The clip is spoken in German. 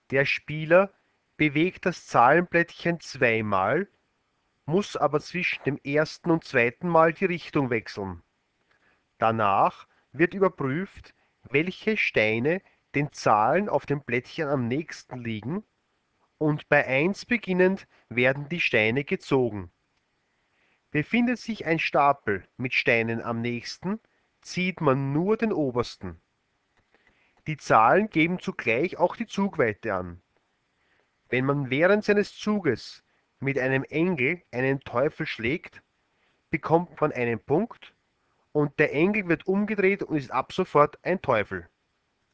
Der Spieler bewegt das Zahlenblättchen zweimal, muss aber zwischen dem ersten und zweiten Mal die Richtung wechseln. Danach wird überprüft, welche Steine den Zahlen auf dem Blättchen am nächsten liegen, und bei 1 beginnend werden die Steine gezogen. Befindet sich ein Stapel mit Steinen am nächsten, zieht man nur den obersten. Die Zahlen geben zugleich auch die Zugweite an. Wenn man während seines Zuges mit einem Engel einen Teufel schlägt, bekommt man einen Punkt, und der Engel wird umgedreht und ist ab sofort ein Teufel.